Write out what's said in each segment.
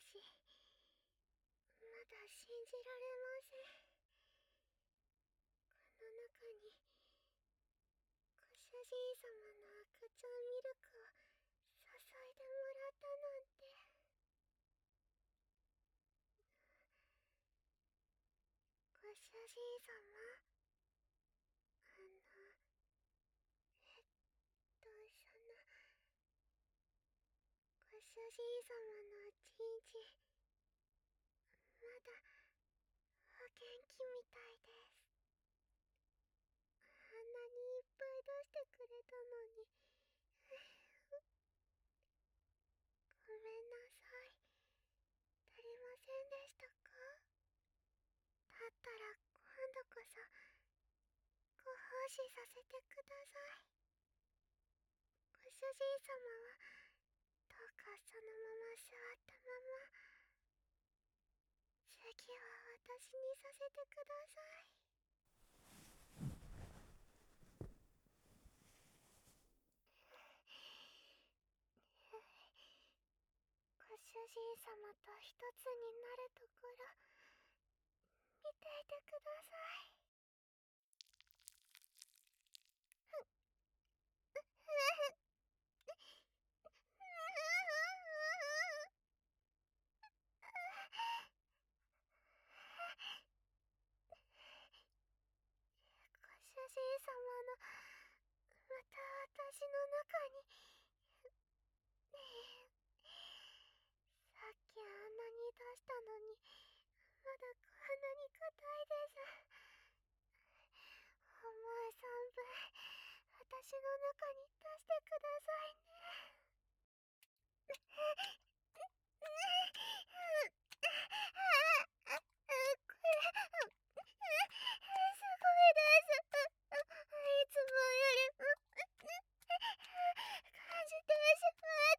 し、まだ信じられません。この中にご主人様の赤ちゃんミルクを注いでもらったなんて。ご主人様、ご主人様のちんちん、まだお元気みたいです。あんなにいっぱい出してくれたのに。ごめんなさい。足りませんでしたか？だったら今度こそご奉仕させてください。ご主人様はどうかそのまま座ったまま、次は私にさせてください。ご主人様と一つになるところ、見ていてください。ご主人様の、また私の中に。さっきあんなに出したのに、まだこんなに硬いです。重い3分、私の中に出してくださいね。これ、すごいです。いつもより感じてしまって。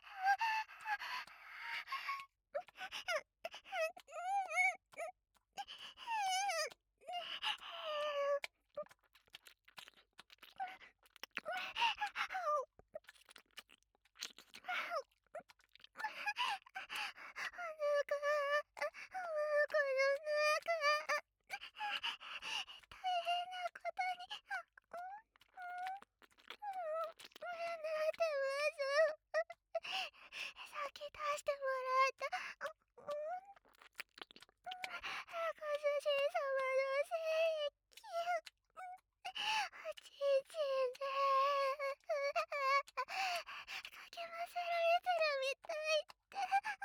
さっき出してもらった。ご主人様の精液、おちんちんでかき混ぜられてるみたいって。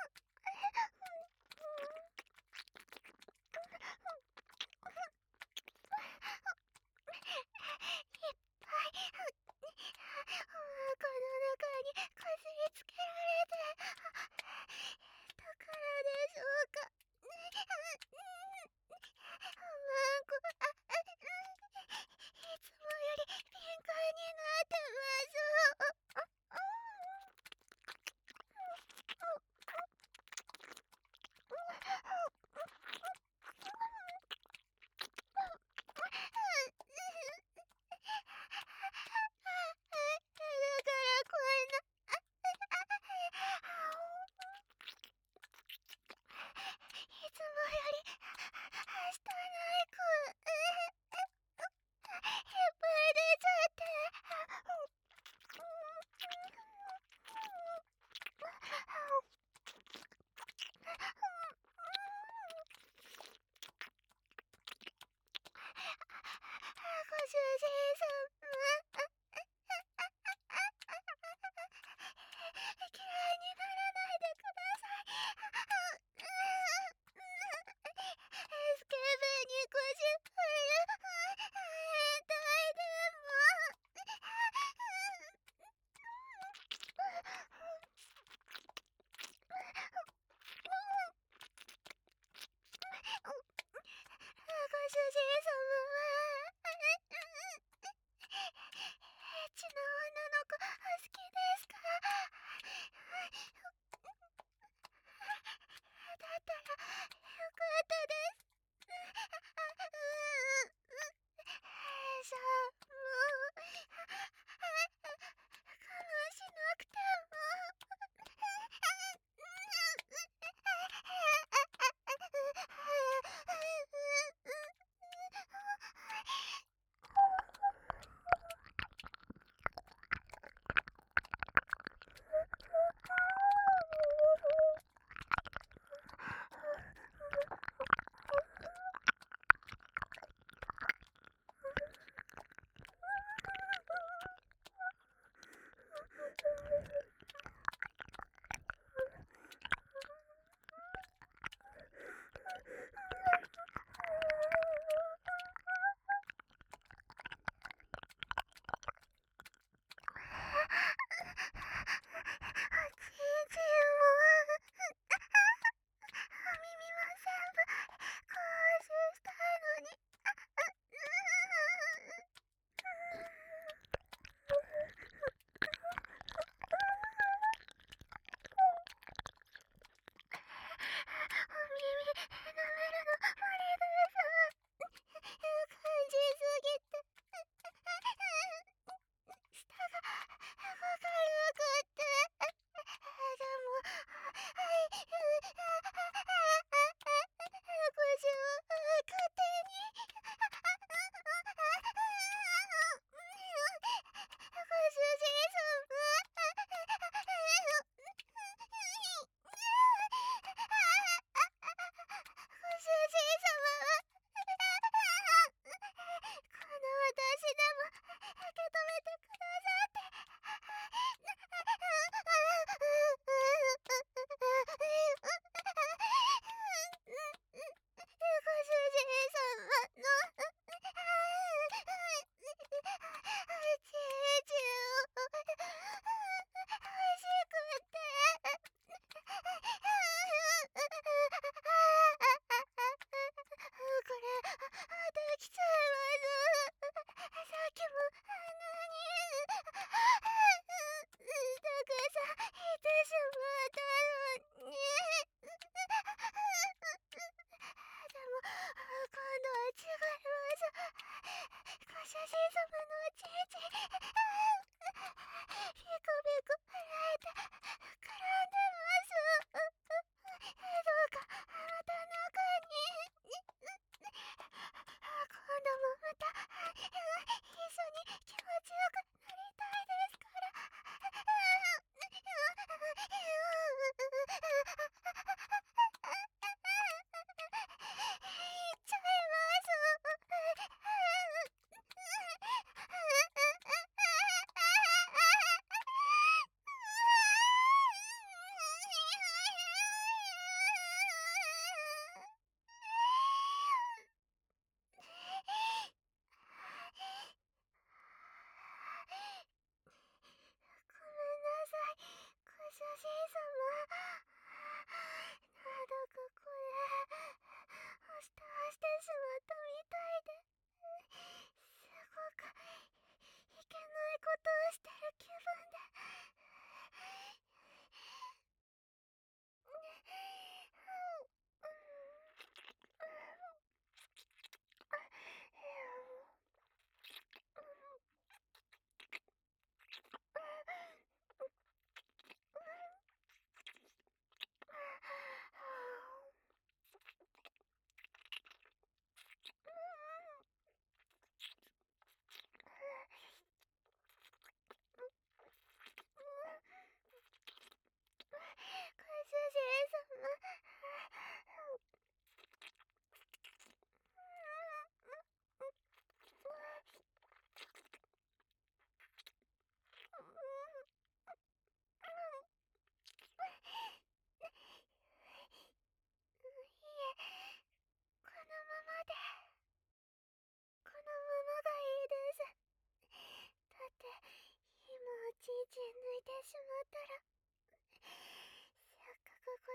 いっぱいこの中にこすりつけられて、だから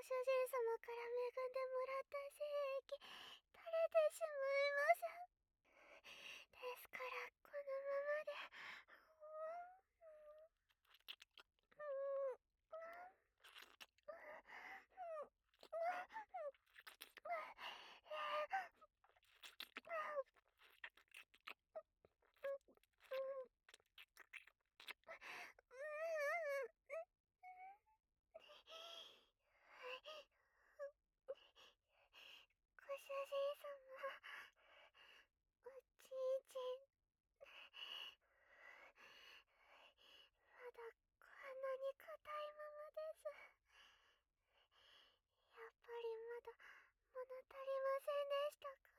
主人様から恵んでもらった精液垂れてしまいます。ですからこのままでご主人様、おちんちん、まだこんなに硬いままです。やっぱりまだ物足りませんでしたか？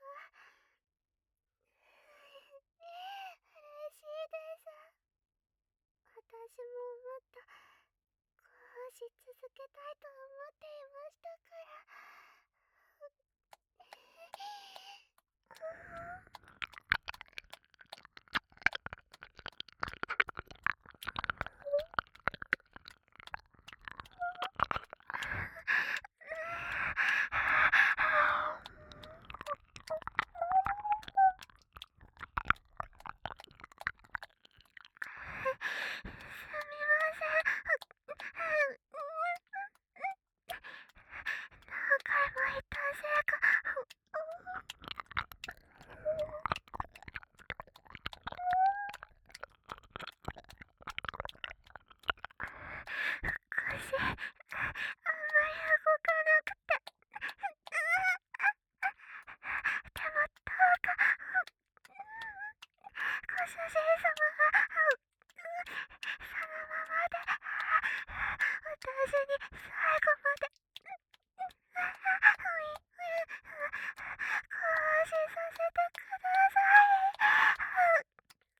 嬉しいです。私ももっとこうし続けたいと思っていましたから。何回も言ったせいか。腰、あんまり動かなくて。でもどうか、ご主人様が、そのままで、私に最後まで、こうしさせてください。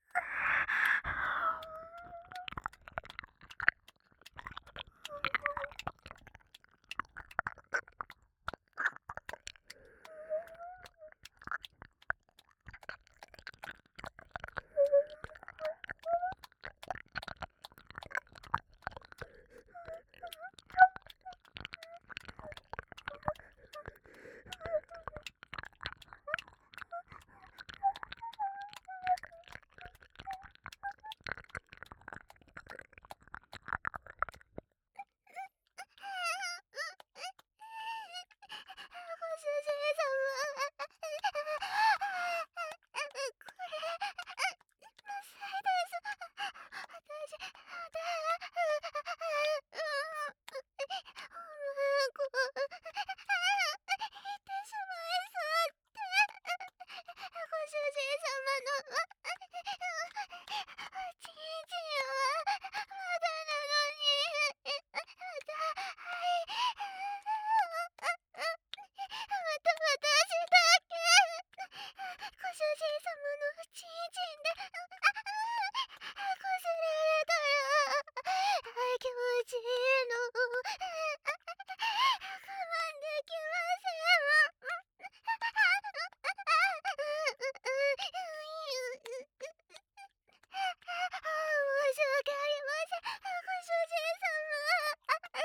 ご主人様、これ、むずいです。私、言ってしまいそうって。ご主人様のおちんちんはまだなのに、また、はい、また私だけ。ご主人様のおちんちんでこすられたら気持ちいいの。我慢できません。申し訳ありません、ご主人様。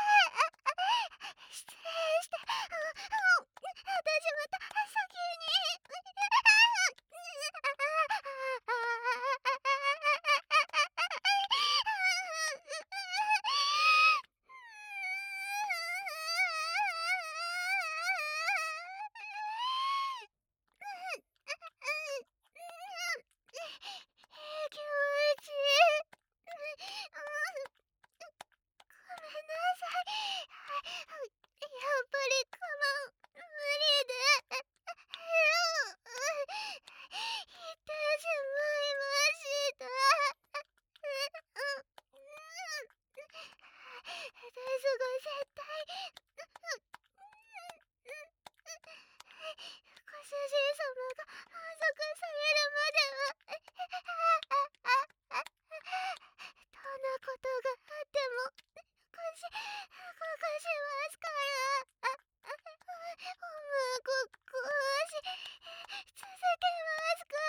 失礼して、私また先に。気持ちいい。ごめんなさい。やっぱり無理で。言ってしまいました。ですが絶対、ご主人様が満足されるまでは、どんなことがあっても、ごしますから。ごし続けますから。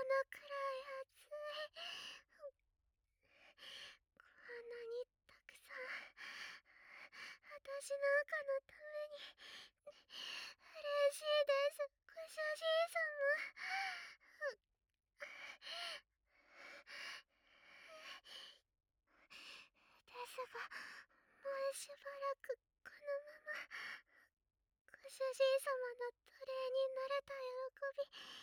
くらい暑い。こんなにたくさん私なんかのために。嬉しいです、ご主人様。ですが、もうしばらくこのままご主人様の奴隷になれた喜び